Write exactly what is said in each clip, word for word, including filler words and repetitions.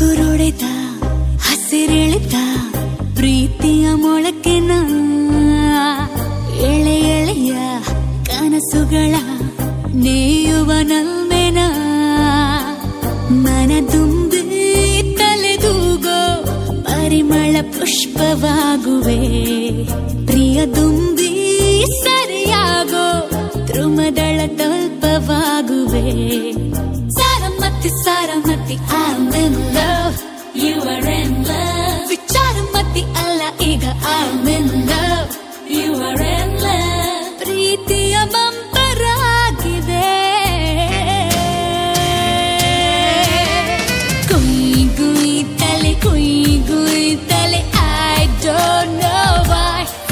ಚಿಗುರೊಡೆದ ಹಸಿರೆಳೆದ ಪ್ರೀತಿಯ ಮೊಳಕೆನ ಎಳೆ ಎಳೆಯ ಕನಸುಗಳ ನೇಯುವ ನಲ್ಮೆನ ಮನದುಂಬಿ ತಲೆದೂಗೋ ಪರಿಮಳ ಪುಷ್ಪವಾಗುವೆ ಪ್ರಿಯದುಂಬಿ ಸರಿಯಾಗೋ ಧ್ರುಮದಳ ತಲ್ಪವಾಗುವೆ ಸಾರಮತಿ ಸಾರಮತಿ I'm in love you are in love ವಿಚಾರಮತಿ ಅಲ್ಲ ಈಗ I'm in love you are in love ಪ್ರೀತಿಯ ಬಂಪರಾಗಿದೆ ಗುಯ್ ಗುಯ್ ತಲೆ ಗುಯ್ ಗುಯ್ ತಲೆ I don't know why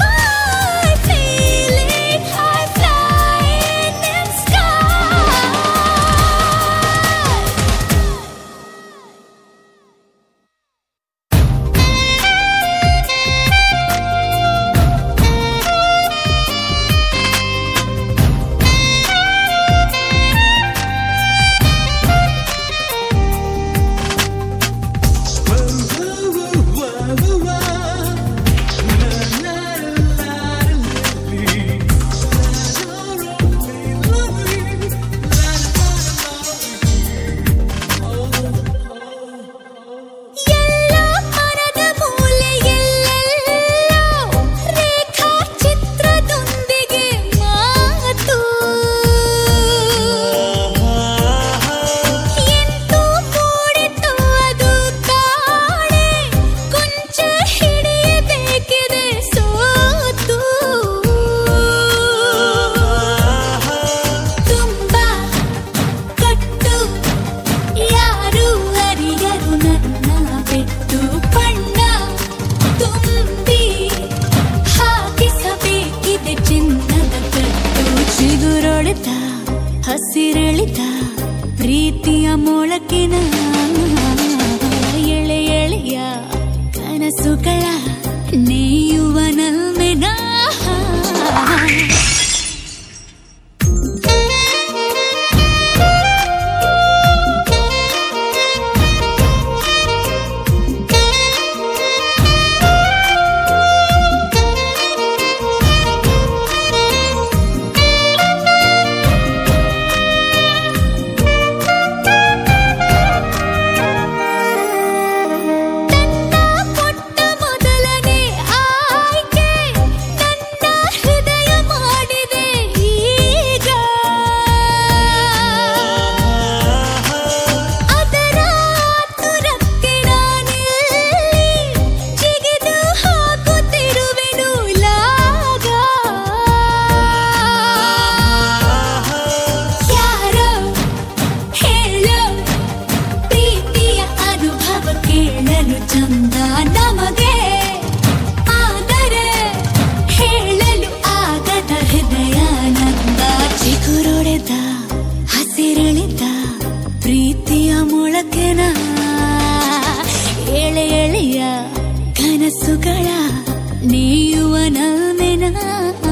ಹಸಿರೆಳಿದ ಪ್ರೀತಿಯ ಮೊಳಕಿನ ಎಳೆ ಎಳೆಯ ಕನಸುಗಳ ನೇಯುವ ನಲ್ಮೆನ ಚಂದ ನಮಗೆ ಆದರೆ ಹೇಳಲು ಆಗದ ಹೃದಯಾನಂದ ಚಿಗುರೊಡೆದ ಹಸಿರೆಳೆದ ಪ್ರೀತಿಯ ಮೊಳಕೆನ ಎಳೆ ಎಳೆಯ ಕನಸುಗಳ ನೇಯುವ ನಲ್ಮೆನ